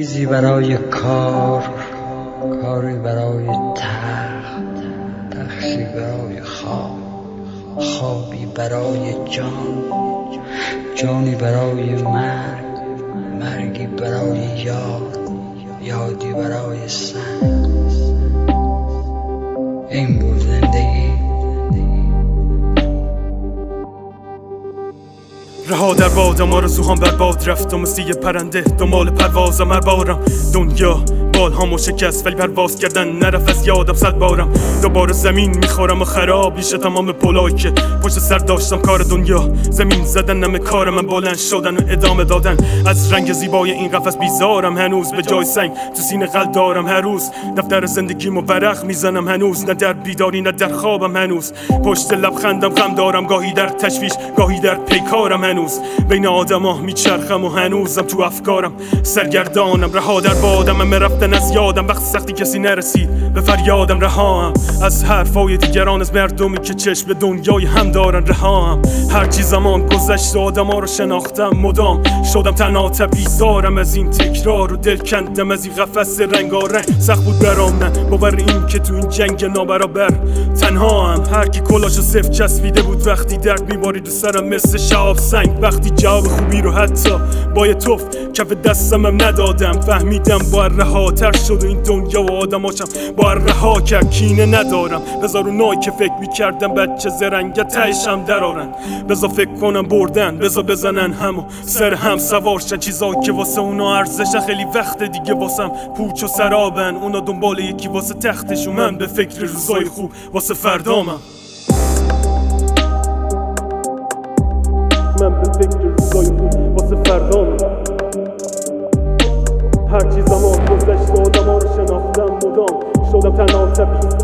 میزی برای کار، کاری برای تخت، تختی برای خواب، خوابی برای جان، جانی برای مرگ، مرگی برای یاد، یادی برای سنگ. این بود زندگی. رها در بادم، آرزوهام بر باد رفت و مثل یه پرنده دنبال پروازم هر بارم. دنیا بالهامو شکست ولی پرواز کردن نرفت از یادم 100 بارم. دوباره زمین میخورم و خراب میشه تمام پلایی که پشت سر داشتم. کار دنیا زمین زدن نمه کار من، بلند شدن و ادامه دادن. از رنگ زیبای این قفس بیزارم هنوز، به جای سنگ تو سینه قلب دارم. هر روز دفتر زندگیمو ورق میزنم هنوز، نه در بیداری نه در خوابم هنوز. پشت لبخندم غم دارم، گاهی در تشویش گاهی در پیکارم. هنوز بین آدما میچرخم و هنوزم تو افکارم سرگردانم. رها در بادم، همه رفتن از یادم. وقت سختی کسی نرسید به فریادم. رهام از حرفای دیگران، از مردمی که چشم به دنیای هم دارن. رهام هرچی زمان گذشت آدما رو شناختم، مدام شدم تنها بیزارم از این تکرار و دل کندم از این قفس رنگارنگ. سخت بود برام نه باور این که تو این جنگ نابرابر تنها هم. هر کی کلاشو صفر چسبیده بود وقتی درد میبارید رو سرم مثل شهاب سنگ. وقتی جواب خوبی رو حتی با یه توف کف دستم هم ندادم، فهمیدم با رهاتر شد و این دنیا و آدماشم با رها کرد. کینه ندارم بذار اونایی که فکر میکردم بچه زرنگه تهشم درارن. بذار فکر کنم بردن، بذار بزنن همو سر هم سوارشن. چیزایی که واسه اونا ارزشن خیلی وقت دیگه واسم پوچ و سرابن. اونا دنبال یکی واسه تختشون، من به فکر روزای خوب واسه فردامم. من به فکر روزای خوب واسه فردامم. هرچی زمان گذشت آدما رو شناختم، مدام شدم تنها